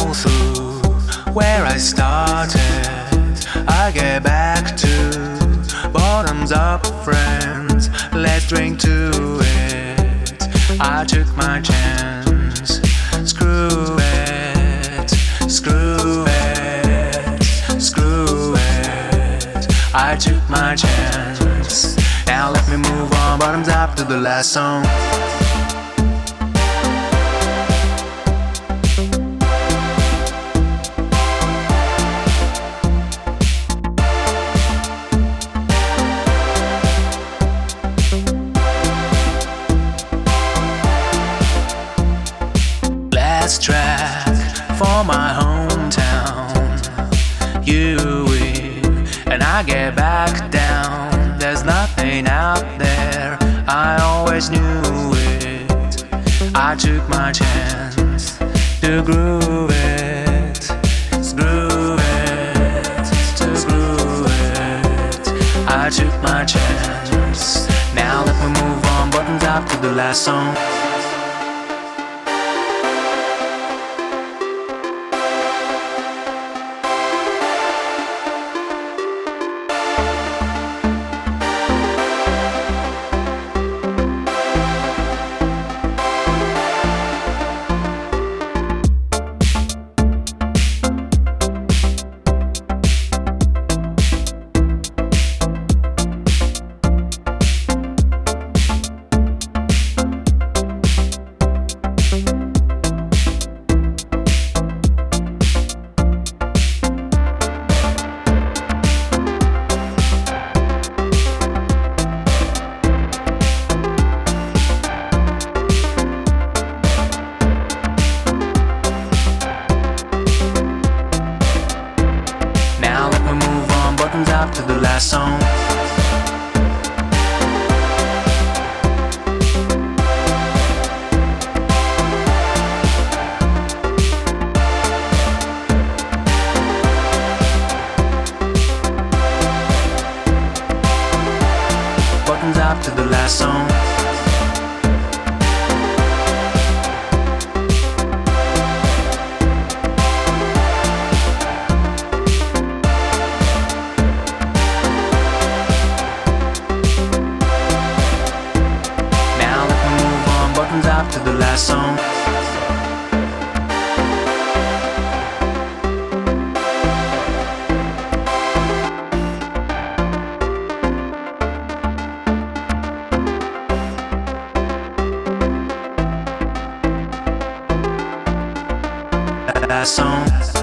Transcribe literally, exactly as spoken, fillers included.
go through where I started. I get back to bottoms up, friends. Let's drink to it. I took my chance. Screw it, screw it, screw it. I took my chance. Now let me move on. Bottoms up to the last song. Last track for my hometown. You win and I get back down. There's nothing out there, I always knew it. I took my chance to groove it, groove it, to groove it. I took my chance. Now let me move on. Buttons up to the last song. Buttons up to the last song. Buttons up to the last song. Up to the last song. Last song.